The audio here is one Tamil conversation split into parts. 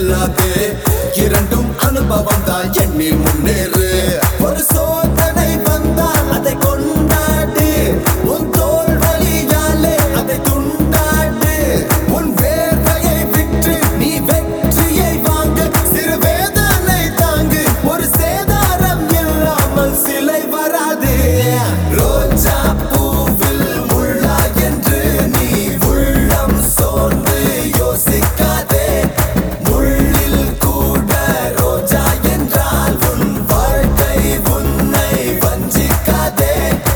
வெல்லாதே இரண்டும் அனுபவம் தான் எண்ணி முன்னேறு ஒரு சோதனை வந்தால் அதை கொண்டாடு உன் தோல் வலியாலே அதை துண்டாடு உன் வேர்வையை விற்று நீ வெற்றியை வாங்க சிறு வேதனை தாங்கு ஒரு சேதாரம் இல்லாமல் சிலை வராது ரோஜா பூவில் முள்ளா என்று நீ உள்ளம் சோர்ந்து யோசிக்காதே முள்ளில் கூட ரோஜா என்றால் உன் வாழ்க்கை உன்னை வஞ்சிக்காதே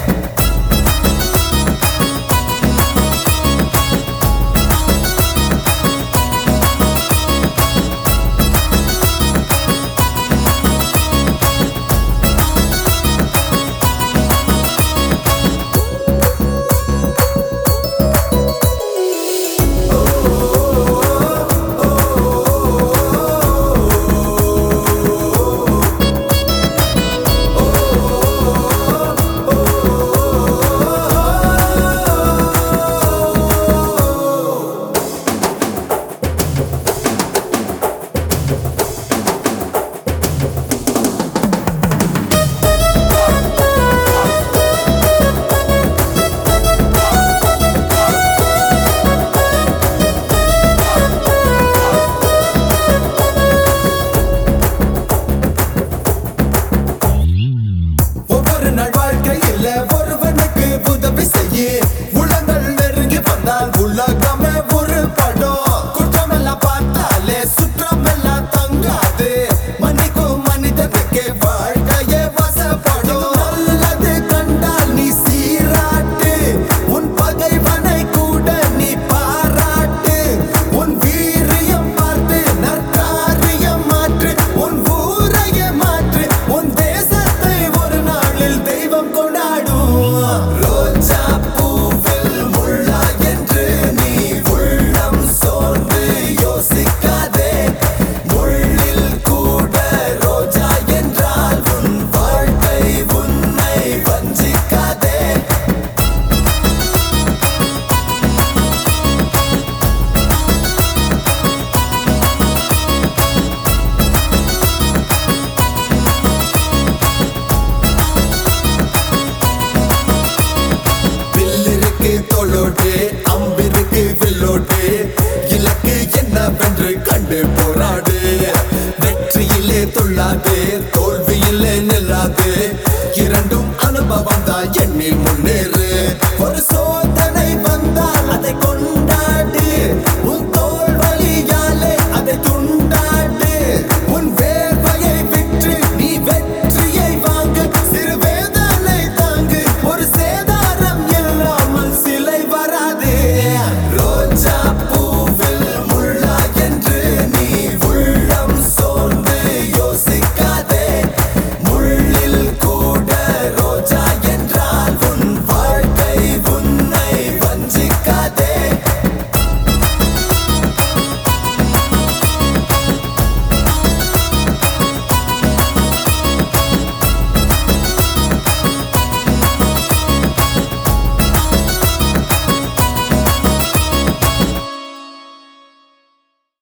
ஒவ்வொரு நாள் வாழ்க்கையில் ஒருவனுக்கு உதவி செய்ய உலங்கள் நெருங்கி வந்தால் உலகமே ஒரு படம் குற்றமெல்லாம் பார்த்தாலே சுற்றமெல்லாம் தங்காது மன்னிக்கும் மனிதனுக்கு வாழ்க்கையே வசப்படும் நல்லது கண்டால் நீ சீராட்டு உன் பகைவனை கூட நீ பாராட்டு உன் வீரியம் பார்த்து நற்காரியம் மாற்று உன் ஊரையே மாற்று உன் தேசத்தை ஒரு நாளில் தெய்வம் கொண்டாடும் ரோஜா பூவில் முள்ளா என்று நீ உள்ளம் சோர்ந்து யோசிக்காதே முள்ளில் கூட ரோஜா என்றால் உன் வாழ்க்கை உன்னை வஞ்சிக்காதே வில்லிருக்கு தோளோடு அம்பிருக்கு வில்லோடு இலக்கு என்னவென்று கண்டு போராடு வெற்றியிலே துள்ளாதே